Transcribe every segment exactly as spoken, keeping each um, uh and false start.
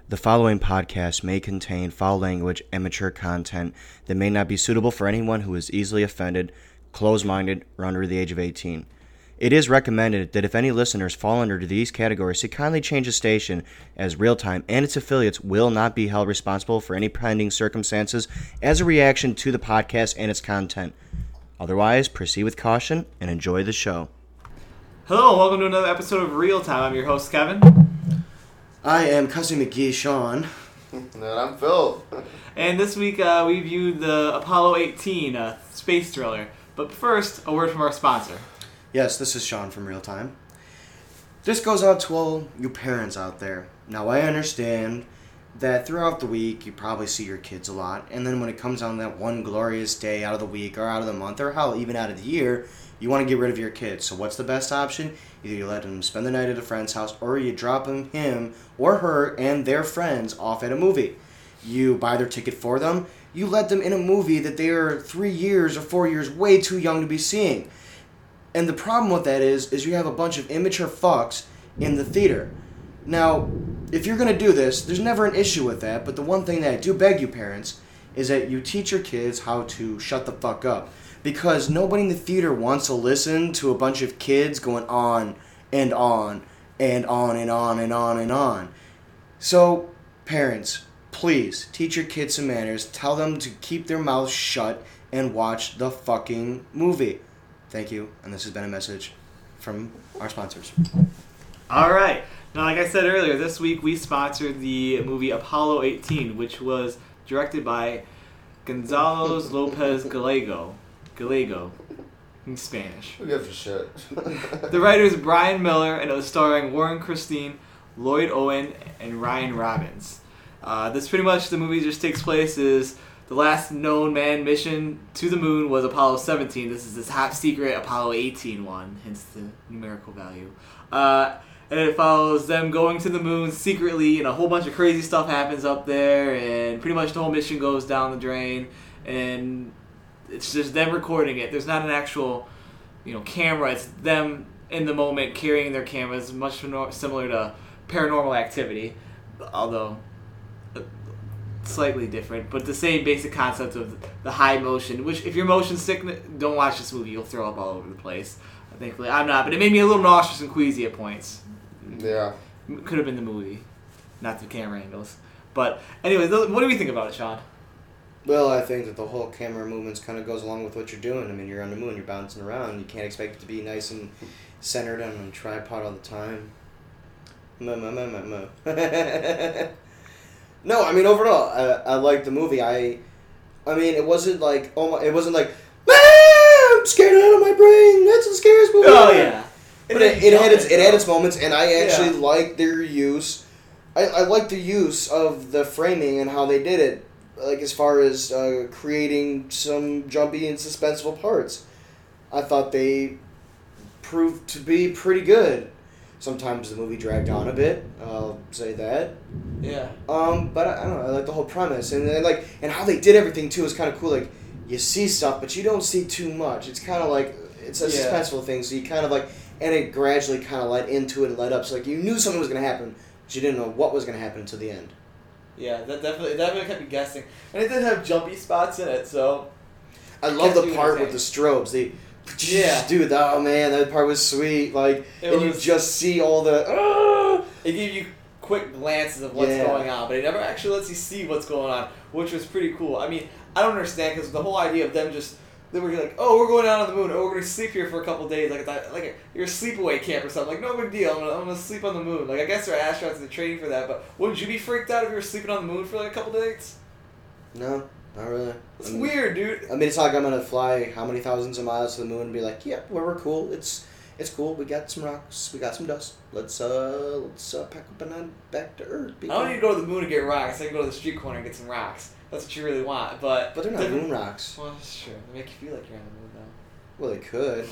The following podcast may contain foul language and mature content that may not be suitable for anyone who is easily offended, closed-minded, or under the age of eighteen. It is recommended that if any listeners fall under these categories to kindly change the station, as Real Time and its affiliates will not be held responsible for any pending circumstances as a reaction to the podcast and its content. Otherwise, proceed with caution and enjoy the show. Hello, and welcome to another episode of Real Time. I'm your host, Kevin. I am Cousin McGee, Sean. And I'm Phil. And this week uh, we viewed the Apollo eighteen uh, space thriller. But first, a word from our sponsor. Yes, this is Sean from Real Time. This goes out to all you parents out there. Now, I understand that throughout the week you probably see your kids a lot, and then when it comes on that one glorious day out of the week or out of the month or hell, even out of the year, you want to get rid of your kids. So what's the best option? Either you let them spend the night at a friend's house, or you drop him, him or her and their friends off at a movie. You buy their ticket for them. You let them in a movie that they are three years or four years way too young to be seeing. And the problem with that is, is you have a bunch of immature fucks in the theater. Now, if you're going to do this, there's never an issue with that, but the one thing that I do beg you parents is that you teach your kids how to shut the fuck up. Because nobody in the theater wants to listen to a bunch of kids going on and on and on and on and on and on. So, parents, please teach your kids some manners. Tell them to keep their mouths shut and watch the fucking movie. Thank you, and this has been a message from our sponsors. All right. Now, like I said earlier, this week we sponsored the movie Apollo eighteen, which was directed by Gonzalo Lopez Gallego. Gallego, in Spanish. Who gives a shit? The writer is Brian Miller, and it was starring Warren Christine, Lloyd Owen, and Ryan Robbins. Uh, this pretty much, the movie just takes place is the last known manned mission to the moon was Apollo seventeen. This is the top secret Apollo eighteen one, hence the numerical value. Uh, and it follows them going to the moon secretly, and a whole bunch of crazy stuff happens up there, and pretty much the whole mission goes down the drain, and it's just them recording it. There's not an actual, you know, camera. It's them in the moment carrying their cameras, much similar to Paranormal Activity, although slightly different, but the same basic concept of the high motion, which if you're motion sick, don't watch this movie. You'll throw up all over the place. Thankfully, I'm not, but it made me a little nauseous and queasy at points. Yeah. Could have been the movie, not the camera angles. But anyway, what do we think about it, Sean? Well, I think that the whole camera movements kind of goes along with what you're doing. I mean, you're on the moon, you're bouncing around. You can't expect it to be nice and centered on a tripod all the time. Mo, mo, mo, mo, mo. No, I mean, overall, I, I liked the movie. I I mean, it wasn't like, oh my, it wasn't like, ah, I'm scared out of my brain. That's the scariest movie. Oh, yeah. But it, it, it had its it had its moments, and I actually yeah. liked their use. I, I liked the use of the framing and how they did it. Like, as far as uh, creating some jumpy and suspenseful parts. I thought they proved to be pretty good. Sometimes the movie dragged on a bit, I'll say that. Yeah. Um, but I, I don't know, I like the whole premise. And, and like, and how they did everything, too, is kind of cool. Like, you see stuff, but you don't see too much. It's kind of like, it's a yeah. suspenseful thing, so you kind of like, and it gradually kind of led into it and led up. So, like, you knew something was going to happen, but you didn't know what was going to happen until the end. Yeah, that definitely that definitely kept me guessing, and it did have jumpy spots in it. So I love the part with the strobes. They, yeah, dude, oh man, that part was sweet. Like, it and was, you just see all the. Uh, it gave you quick glances of what's yeah. going on, but it never actually lets you see what's going on, which was pretty cool. I mean, I don't understand because the whole idea of them just. They were like, oh, we're going out on the moon. Oh, we're going to sleep here for a couple of days. Like, like you're a sleepaway camp or something. Like, no big deal. I'm going I'm to sleep on the moon. Like, I guess they're astronauts and they're training for that. But wouldn't you be freaked out if you were sleeping on the moon for like a couple of days? No, not really. It's I mean, weird, dude. I mean, it's not like I'm going to fly how many thousands of miles to the moon and be like, yeah, well, we're cool. It's it's cool. We got some rocks. We got some dust. Let's uh let's uh, pack up and then back to Earth. I don't need to go to the moon to get rocks. I can go to the street corner and get some rocks. That's what you really want. But but they're not moon rocks. Well, that's true. They make you feel like you're on the moon, though. Well, they could.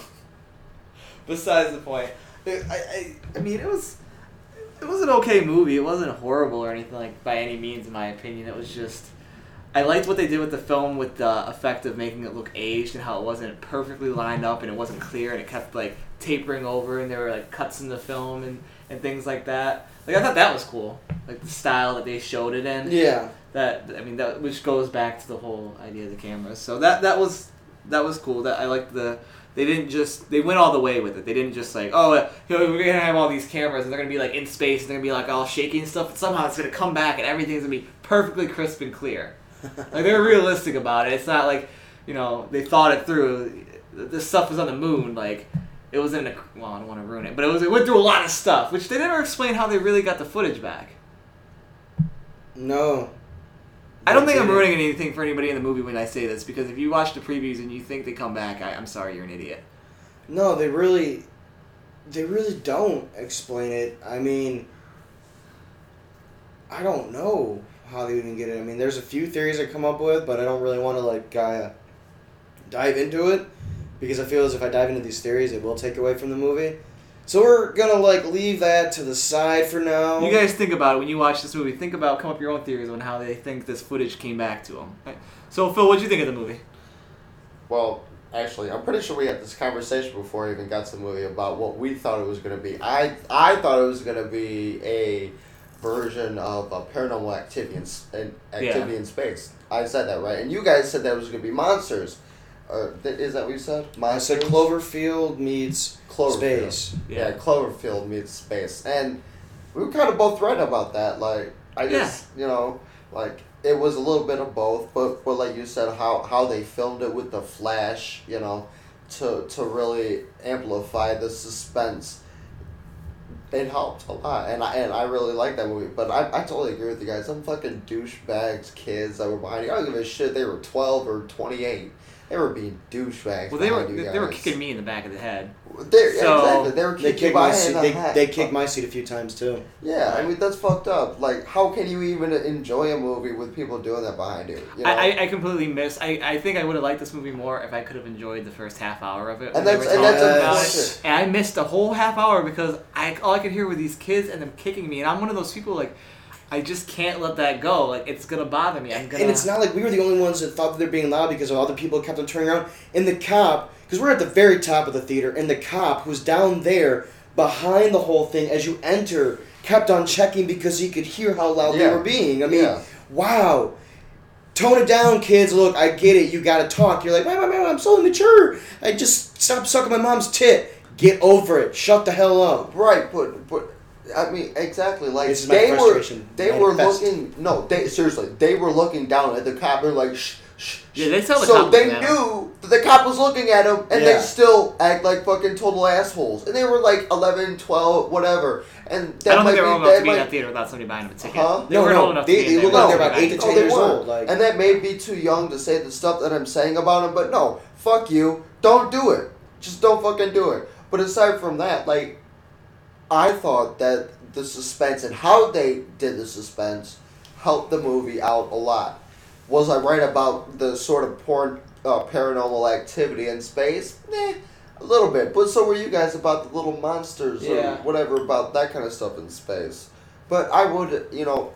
Besides the point, I, I, I mean, it was, it was an okay movie. It wasn't horrible or anything like by any means, in my opinion. It was just, I liked what they did with the film with the effect of making it look aged and how it wasn't perfectly lined up and it wasn't clear and it kept like tapering over and there were like cuts in the film and, and things like that. Like I thought that was cool, like the style that they showed it in. Yeah. That I mean, that which goes back to the whole idea of the cameras. So that that was that was cool. That I liked the. They didn't just they went all the way with it. They didn't just like oh you know, we're gonna have all these cameras and they're gonna be like in space and they're gonna be like all shaky and stuff. But somehow it's gonna come back and everything's gonna be perfectly crisp and clear. Like they're realistic about it. It's not like you know they thought it through. This stuff was on the moon. Like it was in a well I don't want to ruin it, but it was it went through a lot of stuff, which they never explained how they really got the footage back. No. I don't think I'm ruining anything for anybody in the movie when I say this, because if you watch the previews and you think they come back, I, I'm sorry, you're an idiot. No, they really, they really don't explain it. I mean, I don't know how they even get it. I mean, there's a few theories I come up with, but I don't really want to like uh, dive into it, because I feel as if I dive into these theories, it will take away from the movie. So we're gonna like leave that to the side for now. You guys think about it when you watch this movie. Think about, come up with your own theories on how they think this footage came back to them. Right? So Phil, what did you think of the movie? Well, actually, I'm pretty sure we had this conversation before I even got to the movie about what we thought it was going to be. I I thought it was going to be a version of a Paranormal Activity in, in, activity Yeah. in space. I said that, right? And you guys said that it was going to be monsters. Uh, th- is that what you said? I Monsters? said Cloverfield meets Cloverfield. space. Yeah. Cloverfield meets space. And we were kind of both right about that. Like, I just, you know, like, it was a little bit of both, but, but like you said, how, how they filmed it with the flash, you know, to, to really amplify the suspense, it helped a lot. And I, and I really like that movie. But I, I totally agree with you guys. Some fucking douchebags, kids that were behind you. I don't give a shit they were twelve or twenty-eight. They were being douchebags. Well, they were behind you they were guys. kicking me in the back of the head. They're, So- exactly. They were They kicking kicked my my head seat. in the They, head. they kicked my seat a few times too. Yeah, I mean that's fucked up. Like, how can you even enjoy a movie with people doing that behind you? you know? I, I, I completely missed. I, I think I would have liked this movie more if I could have enjoyed the first half hour of it. when and they that's were and talking that's about it. unfortunate. And I missed the whole half hour because I all I could hear were these kids and them kicking me, and I'm one of those people like I just can't let that go. Like it's gonna bother me. I'm gonna. And it's not like we were the only ones that thought that they're being loud because other people kept on turning around. And the cop, because we're at the very top of the theater, and the cop who's down there behind the whole thing as you enter kept on checking because he could hear how loud Yeah. they were being. I mean, Yeah. wow. Tone it down, kids. Look, I get it. You gotta talk. You're like, wait, wait, wait, I'm so immature. I just stopped sucking my mom's tit. Get over it. Shut the hell up. Right, but but I mean exactly like This is my they were frustration. they were Manifest. looking no they seriously they were looking down at the cop. They're like shh shh. Yeah, they tell the so cop they looking at knew that the cop was looking at them, and Yeah. they still act like fucking total assholes. And they were like eleven, twelve, whatever. And that I don't might think they were be, old enough that to be in might- that theater without somebody buying them a ticket. Huh? They No, weren't no, old enough they- to be in they there look like they're without about somebody eight to buying Oh, ten they years were. old. Like, And that may be too young to say the stuff that I'm saying about him, but no, fuck you. Don't do it. Just don't fucking do it. But aside from that, like, I thought that the suspense and how they did the suspense helped the movie out a lot. Was I right about the sort of porn, uh, paranormal activity in space? Nah, a little bit. But so were you guys about the little monsters Yeah. or whatever about that kind of stuff in space. But I would, you know,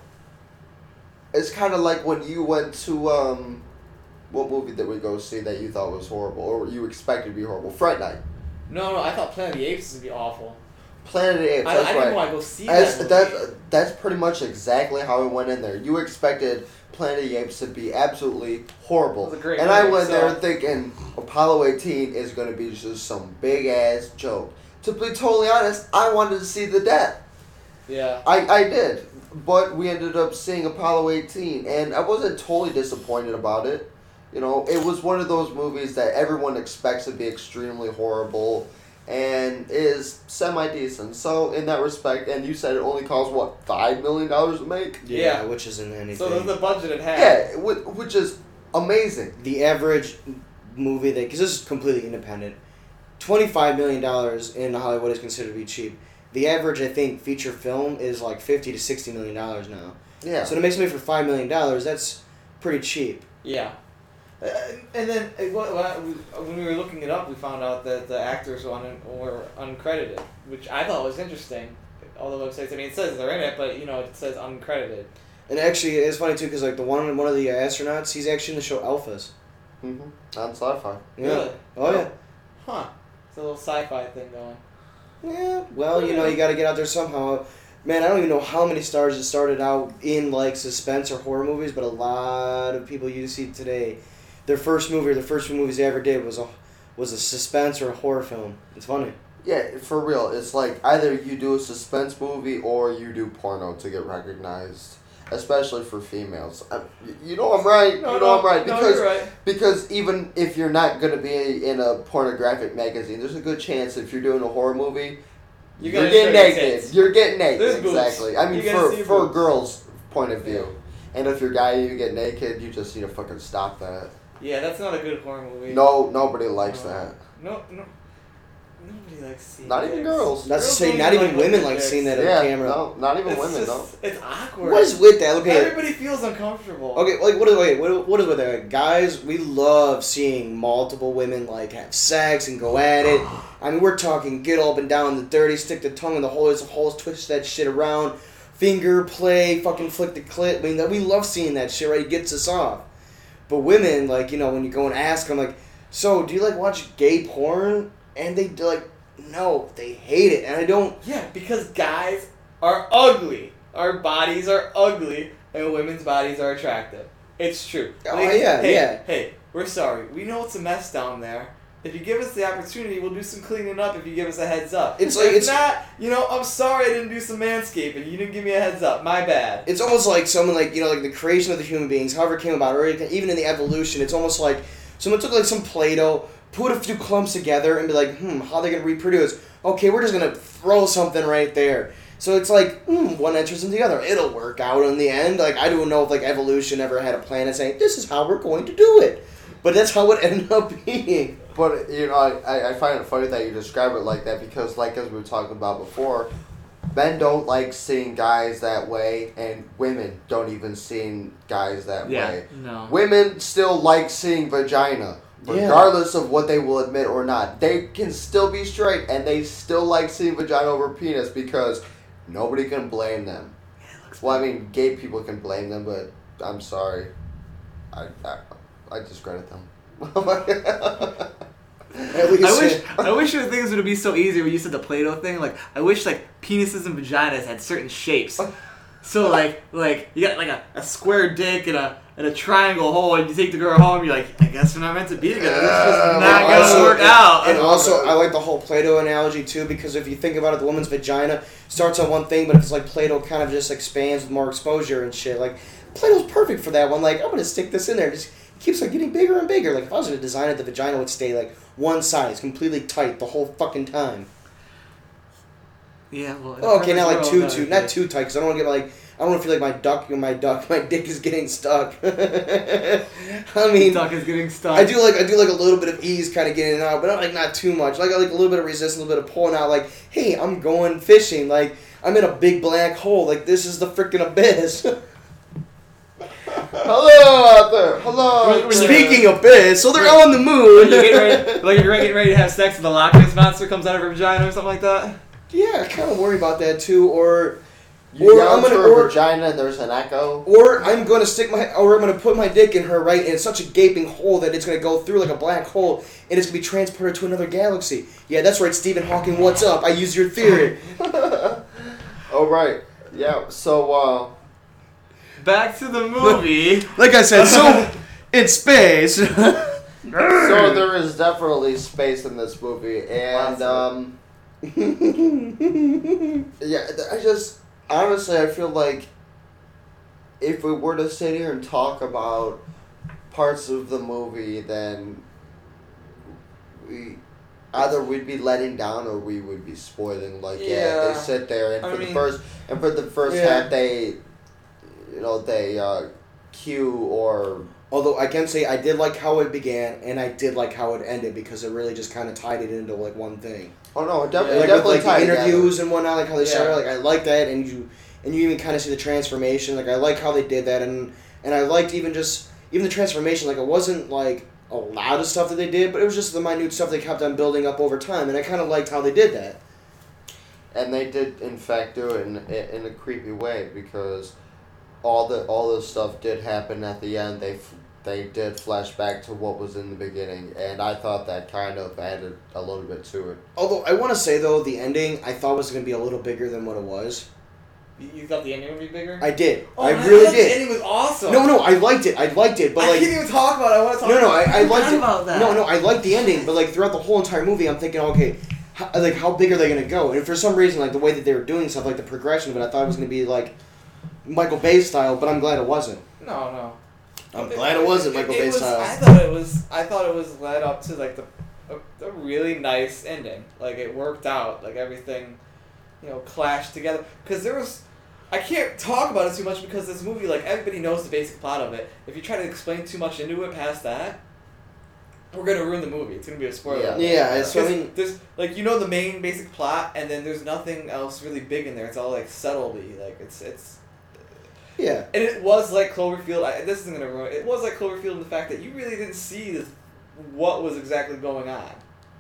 it's kind of like when you went to, um, what movie did we go see that you thought was horrible or you expected to be horrible? Fright Night. No, no, I thought Planet of the Apes would be awful. Planet of the Apes, I, that's I right. didn't want to go see As, that. that movie. that's pretty much exactly how it went in there. You expected Planet of the Apes to be absolutely horrible, It was a great and I movie, went so- there thinking Apollo eighteen is going to be just some big ass joke. To be totally honest, I wanted to see the death. Yeah. I I did, but we ended up seeing Apollo eighteen, and I wasn't totally disappointed about it. You know, it was one of those movies that everyone expects to be extremely horrible. And is semi decent. So in that respect, and you said it only cost what five million dollars to make. yeah, Yeah. which isn't anything. So that's the budget it had. Yeah, whi- which is amazing. The average movie that, because this is completely independent, twenty-five million dollars in Hollywood is considered to be cheap. The average, I think, feature film is like fifty to sixty million dollars now. Yeah. So to make something for five million dollars, that's pretty cheap. Yeah. Uh, and then uh, what, what, we- when we were looking it up, we found out that the actors were, un, were uncredited, which I thought was interesting. All the websites, I mean, it says they're in it, but you know, it says uncredited. And actually, it's funny too, because like the one one of the astronauts, he's actually in the show Alphas. Mm-hmm. On sci-fi. Yeah. Really? Oh yeah. Huh. It's a little sci-fi thing going. Yeah. Well, you know, you got to get out there somehow. man, I don't even know how many stars it started out in like suspense or horror movies, but a lot of people you see today, their first movie or the first few movies they ever did was a was a suspense or a horror film. It's funny. Yeah, for real. It's like either you do a suspense movie or you do porno to get recognized, especially for females. I, you know I'm right. No, you know no, I'm right no, because you're right. because even if you're not gonna be in a pornographic magazine, there's a good chance if you're doing a horror movie, You're you're, gonna getting show your naked. tits. You're getting naked. There's boobs. Exactly. I mean, You're gonna for see for a boobs. girl's point of view, and if you're a guy, you get naked. You just need to fucking stop that. Yeah, that's not a good horror movie. No, nobody likes No. that. No, no. Nobody likes seeing Not even dicks. girls. That's to Girls say, don't not even like women looking like at seeing dicks. that Yeah, on camera. no, not even It's women. just, No. It's awkward. What is with that? Okay, Everybody feels uncomfortable. okay, like what is okay, what, what is with that? Like, guys, we love seeing multiple women like have sex and go at it. I mean, we're talking get up and down the dirty, stick the tongue in the holes, holes, twist that shit around, finger play, fucking flick the clit. I mean, that we love seeing that shit. Right, it gets us off. But women, like you know, when you go and ask them, like, so do you like watch gay porn? And they like, no, they hate it, and I don't. Yeah, because guys are ugly. Our bodies are ugly, and women's bodies are attractive. It's true. Oh, yeah, hey, yeah. Hey, we're sorry. We know it's a mess down there. If you give us the opportunity, we'll do some cleaning up if you give us a heads up. It's like- if it's- not, you know, I'm sorry I didn't do some manscaping. You didn't give me a heads up. My bad. It's almost like someone like you know like the creation of the human beings, however it came about, or even in the evolution. It's almost like someone took like some Play-Doh, put a few clumps together, and be like, hmm, how are they gonna reproduce? Okay, we're just gonna throw something right there. So it's like, hmm, one enters into the other. It'll work out in the end. Like I don't know if like evolution ever had a plan of saying this is how we're going to do it, but that's how it ended up being. But, you know, I, I find it funny that you describe it like that because, like, as we were talking about before, men don't like seeing guys that way, and women don't even see guys that Yeah, way. no. Women still like seeing vagina, Yeah. regardless of what they will admit or not. They can still be straight, and they still like seeing vagina over penis because nobody can blame them. Well, I mean, gay people can blame them, but I'm sorry. I, I, I discredit them. At least, I wish I wish there were things would be so easy when you said the Play-Doh thing. Like I wish like penises and vaginas had certain shapes. So like like you got like a, a square dick and a and a triangle hole, and you take the girl home. You're like, I guess we're not meant to be together. This is just Uh, not well, gonna also- work out. And also, I like the whole Play-Doh analogy too, because if you think about it, the woman's vagina starts on one thing, but it's like Play-Doh kind of just expands with more exposure and shit. Like Play-Doh's perfect for that one. Like I'm gonna stick this in there. Just it keeps like getting bigger and bigger. Like if I was gonna design it, the vagina would stay like one size, completely tight the whole fucking time. Yeah, well. in a Oh, okay, perfect now like world, too, that too, would not be- too tight, because I don't want to get like, I don't want to feel like my duck, my duck, my dick is getting stuck. I mean, Duck is getting stuck. I do like, I do like a little bit of ease, kind of getting in and out, but not like not too much. Like I like a little bit of resistance, a little bit of pulling out. Like, hey, I'm going fishing. Like I'm in a big black hole. Like this is the freaking abyss. Hello out there. Hello. When- out when there. Speaking abyss, so they're on the When moon. you get ready, like you're getting ready to have sex, and the Loch Ness monster comes out of her vagina or something like that. Yeah, I kind of worry about that too. Or, You or yell I'm to gonna, her or, vagina and there's an echo. Or I'm going to stick my, or I'm going to put my dick in her, right, and it's such a gaping hole that it's going to go through like a black hole, and it's going to be transported to another galaxy. Yeah, that's right, Stephen Hawking, what's up? I use your theory. Oh, right. Yeah, so, uh... Back to the movie. Like I said, so, in space. so there is definitely space in this movie, and, Lots of um... yeah, I just... Honestly, I feel like if we were to sit here and talk about parts of the movie, then we... Either we'd be letting down or we would be spoiling. Like, yeah, Yeah. they sit there, and I for the mean- first... And for the first Yeah. half, they... You know, they, uh... cue or... Although I can say I did like how it began, and I did like how it ended, because it really just kind of tied it into like one thing. Oh no, it, def- Yeah. it Like definitely with like tied the interviews together. and whatnot, like how they Yeah. started, like I like that, and you and you even kind of see the transformation. Like I like how they did that, and and I liked even just even the transformation. Like it wasn't like a lot of stuff that they did, but it was just the minute stuff they kept on building up over time, and I kind of liked how they did that. And they did, in fact, do it in in a creepy way because all the all this stuff did happen at the end. They f- they did flash back to what was in the beginning, and I thought that kind of added a little bit to it. Although I want to say though, the ending I thought was going to be a little bigger than what it was. You, you thought the ending would be bigger? I did. Oh, I man, really thought did. The ending was awesome. No, no, I liked it. I liked it, but I like. can't even talk about it. I want to talk. No, no, about I, I it. liked it. About that. No, no, I liked the ending, but like throughout the whole entire movie, I'm thinking, okay, how, like how big are they gonna go? And for some reason, like the way that they were doing stuff, like the progression of it, I thought it was gonna be like Michael Bay style, but I'm glad it wasn't. No, no. I'm glad it wasn't Michael it Bay was, style. I thought it was. I thought it was led up to like the a, a really nice ending. Like it worked out. Like everything, you know, clashed together. Because there was, I can't talk about it too much because this movie, like everybody knows the basic plot of it. If you try to explain too much into it past that, we're gonna ruin the movie. It's gonna be a spoiler. Yeah, yeah. It's Because something. there's like you know the main basic plot, and then there's nothing else really big in there. It's all like subtlety. Like it's it's. Yeah. And it was like Cloverfield. I, this isn't gonna ruin it. It was like Cloverfield in the fact that you really didn't see this, what was exactly going on.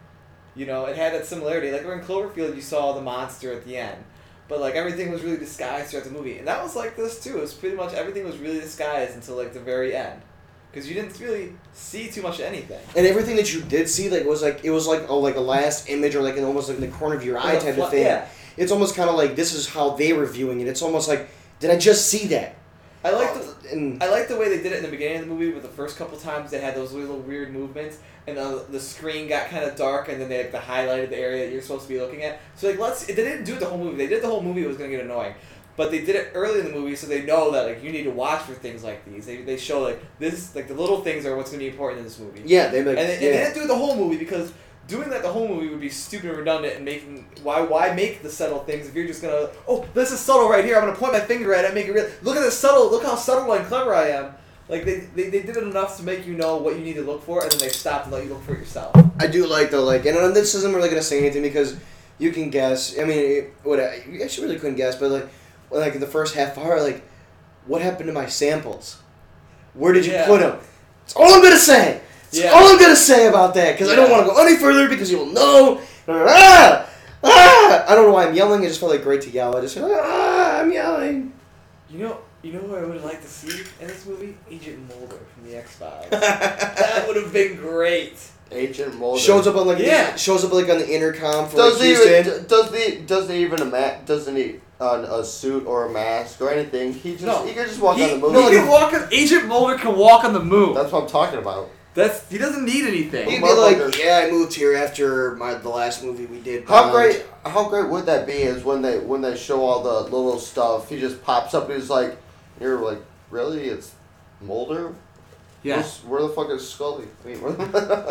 You know, it had that similarity. Like in Cloverfield, you saw the monster at the end, but like everything was really disguised throughout the movie, and that was like this too. It was pretty much everything was really disguised until like the very end, because you didn't really see too much of anything. And everything that you did see, like, was like it was like oh, like a last image or like an almost like in the corner of your eye Like a type fl- of thing. yeah. It's almost kind of like this is how they were viewing it. It's almost like, did I just see that? I like the. And I like the way they did it in the beginning of the movie with the first couple times they had those little weird movements and the, the screen got kind of dark and then they like, the highlighted the area that you're supposed to be looking at. So like let's they didn't do it the whole movie. They did the whole movie. It was gonna get annoying, but they did it early in the movie so they know that like you need to watch for things like these. They, they show like this like the little things are what's gonna be important in this movie. yeah, they like And they, and yeah. they didn't do it the whole movie because doing that the whole movie would be stupid and redundant and making why why make the subtle things if you're just gonna oh this is subtle right here I'm gonna point my finger at it and make it real look at this subtle look how subtle and clever I am. Like they, they, they did it enough to make you know what you need to look for and then they stopped and let you look for it yourself. I do like though, like, and uh, this isn't really gonna say anything because you can guess. I mean, it, what I you actually really couldn't guess, but like, well, like in the first half hour, like, what happened to my samples? Where did you Yeah. put them? That's all I'm gonna say. That's Yeah. all I'm gonna say about that because I don't Yeah. want to go any further because you'll know. Ah, ah! I don't know why I'm yelling. It just felt like great to yell. I just feel like, ah, I'm yelling. You know you know who I would have liked to see in this movie? Agent Mulder from the X-Files. That would have been great. Agent Mulder Shows up on like Yeah. shows up like on the intercom for Does like, he Houston. even, does the doesn't even a ma- doesn't he on a suit or a mask or anything? He just No. he can just walk He, on the moon. no, he can walk on, Agent Mulder can walk on the moon. That's what I'm talking about. That's he doesn't need anything. He'd be like, yeah, I moved here after my the last movie we did. How Bond." great how great would that be is when they when they show all the little stuff, he just pops up and he's like you're like, really? It's Mulder? Yeah. Where's- Where the fuck is Scully? I mean, where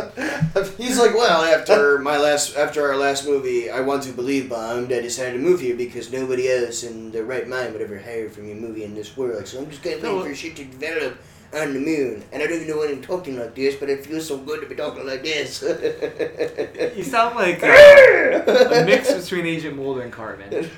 the He's like, well, after my last, after our last movie, I want to believe Bond. I decided to move here because nobody else in their right mind would ever hire from a movie in this world. So I'm just gonna wait for shit to develop on the moon. And I don't even know why I'm talking like this, but it feels so good to be talking like this. You sound like uh, a mix between Agent Mulder and Cartman.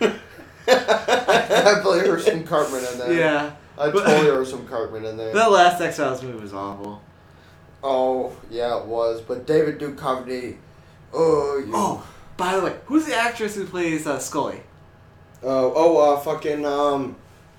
I believe there's some Cartman in there. Yeah. I But- totally heard some Cartman in there. That last X-Files movie was awful. Oh, yeah, it was. But David Duchovny, oh, you. Oh, by the way, who's the actress who plays uh, Scully? oh, oh, uh, fucking, um,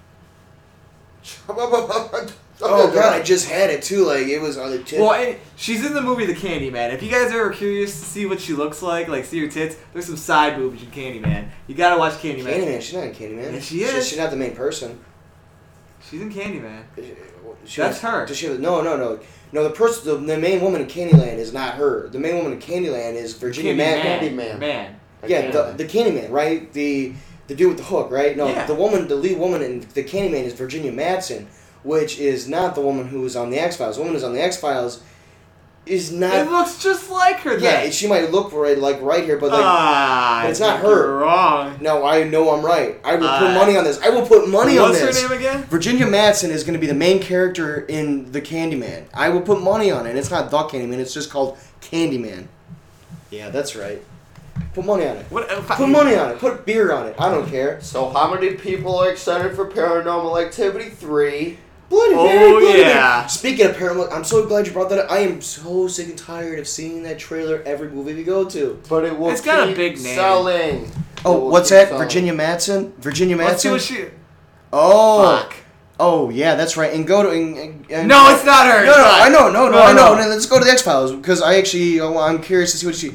oh, oh god, I just had it too. Like, it was on the tip. Well, and she's in the movie The Candyman. If you guys are curious to see what she looks like, like see her tits, there's some side boobs in Candyman. You gotta watch Candyman. Candyman, she's not in Candyman. Yeah, she is. She's not the main person. She's in Candyman. She That's her. Does she have, no, no, no. No, the person, the, the main woman in Candyland is not her. The main woman in Candyland is Virginia Madsen. Candyman. Man. Yeah, the, the Candyman, right? The the dude with the hook, right? No, Yeah. the woman, the lead woman in the Candyman is Virginia Madsen, which is not the woman who was on the X Files. The woman who's on the X Files is not. It looks just like her. Yeah, Then. she might look right, like right here, but like. ah, but it's I not think her. You're wrong. No, I know I'm right. I will put Uh, money on this. I will put money on What's this. her name again? Virginia Madsen is going to be the main character in the Candyman. I will put money on it. It's not the Candyman. It's just called Candyman. Yeah, that's right. Put money on it. What? uh, fi- Put money on it. Put beer on it. I don't care. So, how many people are excited for Paranormal Activity three? Bloody Oh, Mary, Bloody yeah. Mary. Speaking of paranormal, I'm so glad you brought that up. I am so sick and tired of seeing that trailer every movie we go to. But it will It's got a keep big name. selling. It Oh, will what's keep that? selling. Virginia Madsen? Virginia Madsen? Let's see what she. Oh. Fuck. Oh, yeah, that's right. And go to... And, and, and- No, it's not her. No, It's no, not. I know, no, no, No, I know. no. No, let's go to the X Files because I actually, oh, I'm curious to see what she.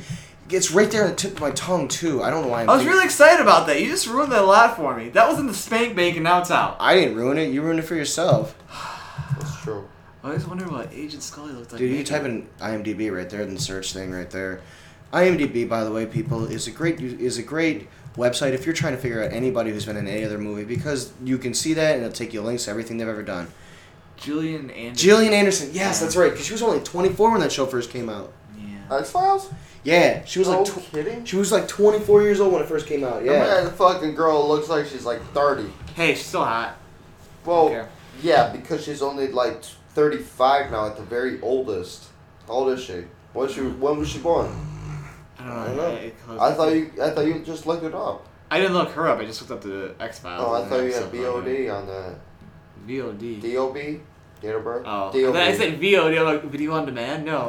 It's right there on the tip of my tongue too. I don't know why. I'm I was thinking- really excited about that. You just ruined that a lot for me. That was in the spank bank and now it's out. I didn't ruin it. You ruined it for yourself. That's true. I always wonder what Agent Scully looked like. Dude, you naked. type in IMDb right there in the search thing right there. IMDb, by the way, people, is a great is a great website if you're trying to figure out anybody who's been in any other movie because you can see that and it'll take you links to everything they've ever done. Gillian Anderson. Gillian Anderson, yes, that's right, because she was only twenty-four when that show first came out. Yeah. X-Files? Yeah, she was No like tw- kidding? she was like twenty-four years old when it first came out. Yeah. Yeah. The fucking girl looks like she's like thirty. Hey, she's still hot. Well, Okay. yeah, because she's only like thirty-five now at the very oldest. How old is she? When she when was she born? I don't know. I don't know. It closed- I thought you I thought you just looked it up. I didn't look her up. I just looked up the X Files. Oh, I thought you had B O D on that. V O D. D O B? Date of birth? Oh, D O B. I said V O D. I'm like video on demand. No.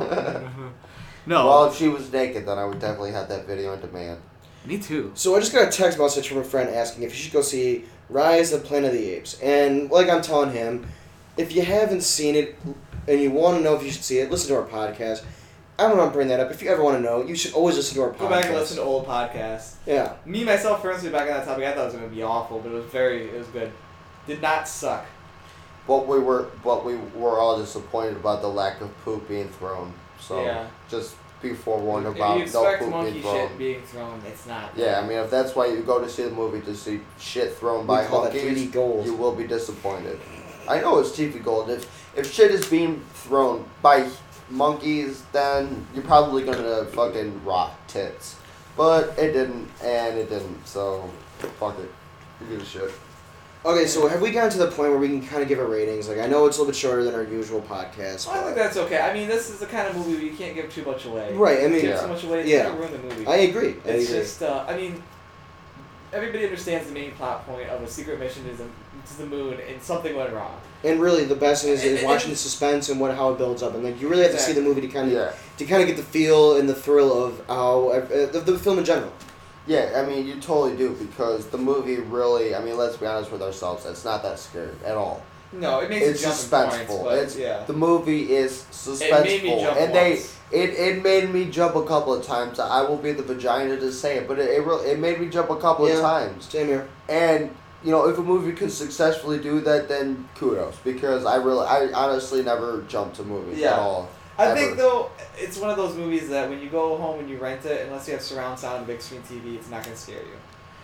no. Well, if she was naked, then I would definitely have that video on demand. Me too. So I just got a text message from a friend asking if you should go see Rise of Planet of the Apes. And like I'm telling him, if you haven't seen it and you want to know if you should see it, listen to our podcast. I don't want to bring that up. If you ever want to know, you should always listen to our podcast. Go back and listen to old podcasts. Yeah. Me myself, personally, back on that topic, I thought it was going to be awful, but it was very, it was good. Did not suck. But we were but we were all disappointed about the lack of poop being thrown. So Yeah. just be forewarned If about you no expect poop monkey being thrown. shit being thrown, it's not. Yeah, I mean, if that's why you go to see the movie to see shit thrown We by call that three D monkeys, gold. you will be disappointed. I know it's T V gold. If if shit is being thrown by monkeys, then you're probably gonna fucking rot tits. But it didn't, and it didn't. So fuck it. Who gives a shit? Okay, so have we gotten to the point where we can kind of give it ratings? Like, I know it's a little bit shorter than our usual podcast. Well, I but- think that's okay. I mean, this is the kind of movie where you can't give too much away. Right, I mean, Give Yeah. too much away, it's Yeah. gonna ruin the movie. I agree. I It's agree. just, uh, I mean, everybody understands the main plot point of a secret mission to the, to the moon, and something went wrong. And really, the best thing is, And- is and- watching the suspense and what how it builds up, and like you really have to see the movie to kind of Yeah. to kind of get the feel and the thrill of how uh, the, the film in general. Yeah, I mean, you totally do, because the movie really, I mean, let's be honest with ourselves, it's not that scary at all. No, it makes It's it jump in suspenseful. points, but It's yeah. The movie is It made me suspenseful. jump And they once. it, it made me jump a couple of times. I will be the vagina to say it, but it it, really, it made me jump a couple Yeah. of times. Same here. And you know, if a movie could successfully do that, then kudos, because I really I honestly never jumped to movies Yeah. at all. I ever. think though it's one of those movies that when you go home and you rent it, unless you have surround sound and big screen T V, it's not going to scare you.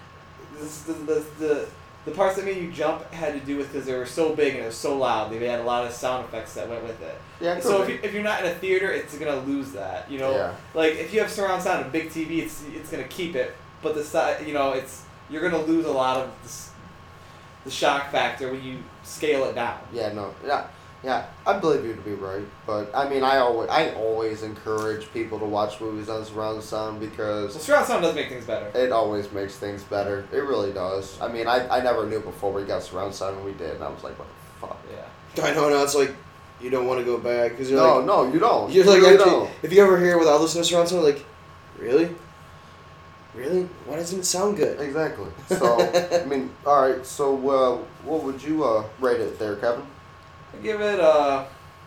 This, the, the the the parts that made you jump had to do with because they were so big and it was so loud. They had a lot of sound effects that went with it. Yeah, it So could if be. you, if you're not in a theater, it's gonna lose that. You know, Yeah. like if you have surround sound and big T V, it's it's gonna keep it. But the side, you know, it's you're gonna lose a lot of the, s- the shock factor when you scale it down. Yeah, no, yeah, yeah. I believe you to be right, but I mean, I always, I always encourage people to watch movies on surround sound So because surround sound does make things better. it always makes things better. It really does. I mean, I, I never knew before we got surround sound, and we did, and I was like, what the fuck? Yeah. I know now. It's like you don't want to go back because you're No, like no, you don't. you're you like really actually, don't. if you ever hear without listening to surround sound, like really, really, why doesn't it sound good? Exactly. So, I mean, all right. So, uh, what would you uh, rate it there, Kevin? I give it uh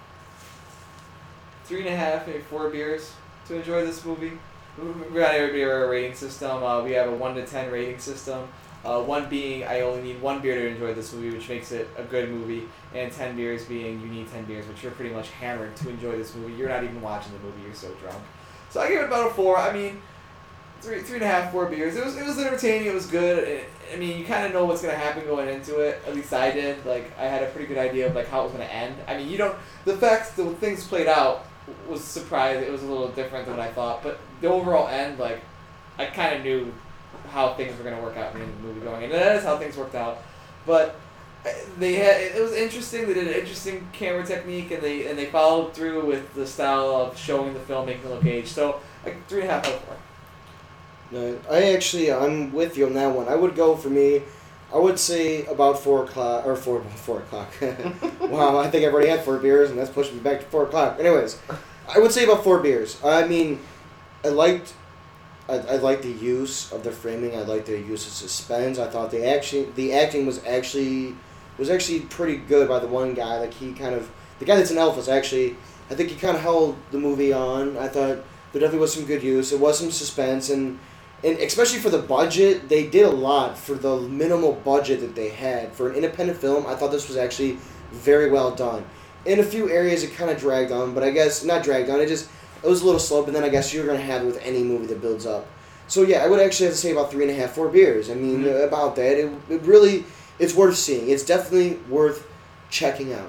three and a half, maybe four beers to enjoy this movie. We got everybody our rating system. Uh, we have a one to ten rating system. Uh, one being I only need one beer to enjoy this movie, which makes it a good movie, and ten beers being you need ten beers, which you're pretty much hammered to enjoy this movie. You're not even watching the movie; you're so drunk. So I give it about a four. I mean, three, three and a half, four beers. It was, it was entertaining. It was good. It, I mean, you kind of know what's gonna happen going into it. At least I did. Like, I had a pretty good idea of like how it was gonna end. I mean, you don't. The fact the things played out was surprising. It was a little different than what I thought, but the overall end, like, I kind of knew how things were gonna work out in the movie going, and that is how things worked out. But they had it was interesting. They did an interesting camera technique, and they and they followed through with the style of showing the filmmaking look age. So like three and a half out of four. No, I actually I'm with you on that one. I would go for me. I would say about four o'clock or four four o'clock. Wow, I think I've already had four beers, and that's pushing me back to four o'clock. Anyways, I would say about four beers. I mean, I liked. I, I liked the use of the framing. I liked the use of suspense. I thought the action, the acting was actually, was actually pretty good by the one guy. Like he kind of, the guy that's an elf was actually, I think he kind of held the movie on. I thought There definitely was some good use. It was some suspense, and and especially for the budget, they did a lot for the minimal budget that they had. For an independent film, I thought this was actually very well done. In a few areas, it kind of dragged on, but I guess, not dragged on, it just, it was a little slow, but then I guess you're going to have it with any movie that builds up. So yeah, I would actually have to say about three and a half, four beers. I mean, mm-hmm. about that. It, it really, it's worth seeing. It's definitely worth checking out.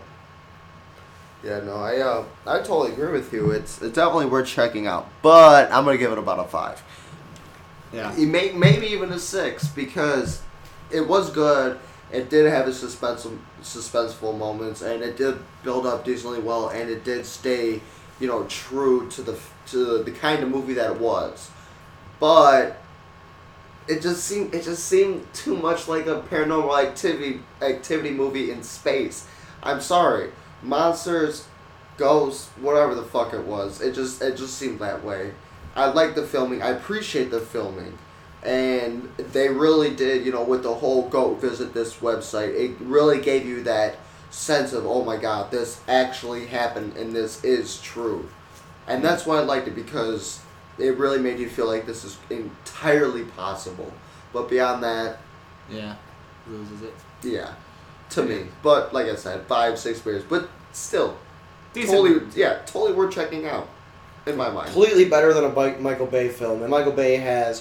Yeah, no, I uh, I totally agree with you. It's it's definitely worth checking out, but I'm gonna give it about a five. Yeah. You may, maybe even a six because it was good. It did have its suspenseful, suspenseful moments, and it did build up decently well, and it did stay, you know, true to the to the kind of movie that it was. But it just seemed it just seemed too much like a Paranormal Activity activity movie in space. I'm sorry, monsters, ghosts, whatever the fuck it was. It just it just seemed that way. I like the filming. I appreciate the filming. And they really did, you know, with the whole go visit this website, it really gave you that sense of, oh my god, this actually happened and this is true. And that's why I liked it, because it really made you feel like this is entirely possible. But beyond that... Yeah. Loses it. Yeah. To me. But, like I said, five, six beers. But still. Decent. Totally, yeah, totally worth checking out. In my mind. Completely better than a Michael Bay film. And Michael Bay has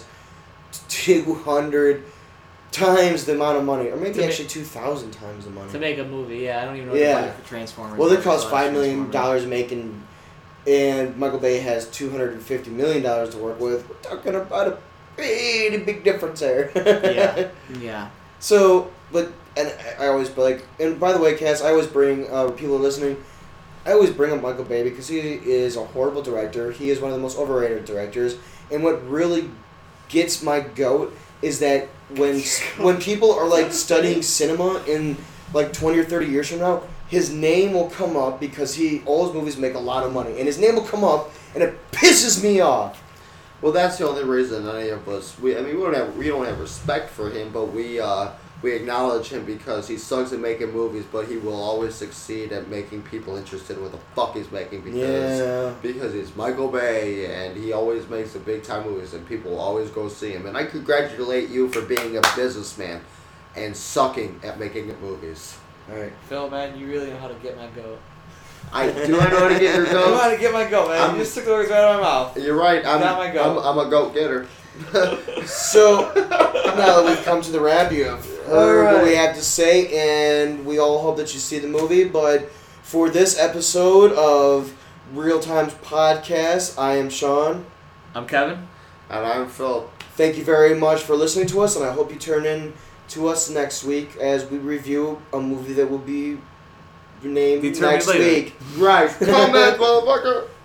two hundred times the amount of money. Or maybe to actually make, two thousand times the money. To make a movie, yeah. I don't even know what yeah. the budget for Transformers. Well, it cost five million dollars making, and Michael Bay has two hundred fifty million dollars to work with. We're talking about a pretty big difference there. yeah. Yeah. So, but, and I always, like, and by the way, Cass, I always bring, uh, people listening, I always bring up Michael Bay because he is a horrible director. He is one of the most overrated directors. And what really gets my goat is that when when people are like studying cinema in like twenty or thirty years from now, his name will come up because he all his movies make a lot of money. And his name will come up and it pisses me off. Well, that's the only reason any of us, we I mean, we don't have we don't have respect for him, but we uh we acknowledge him because he sucks at making movies, but he will always succeed at making people interested in what the fuck he's making because yeah. because he's Michael Bay and he always makes the big time movies and people will always go see him. And I congratulate you for being a businessman and sucking at making movies. All right, Phil, man, you really know how to get my goat. I do I know how to get your I know goat. how to get my goat, man. I'm, you just took the words right out of my mouth. You're right. I'm Got my goat. I'm, I'm a goat getter. So now that we've come to the wrap, you have heard right. what we have to say, and we all hope that you see the movie. But for this episode of Real Times Podcast, I am Sean. I'm Kevin. And I'm Phil. Thank you very much for listening to us, and I hope you turn in to us next week as we review a movie that will be named Determined next later. week. Right. Come back, motherfucker.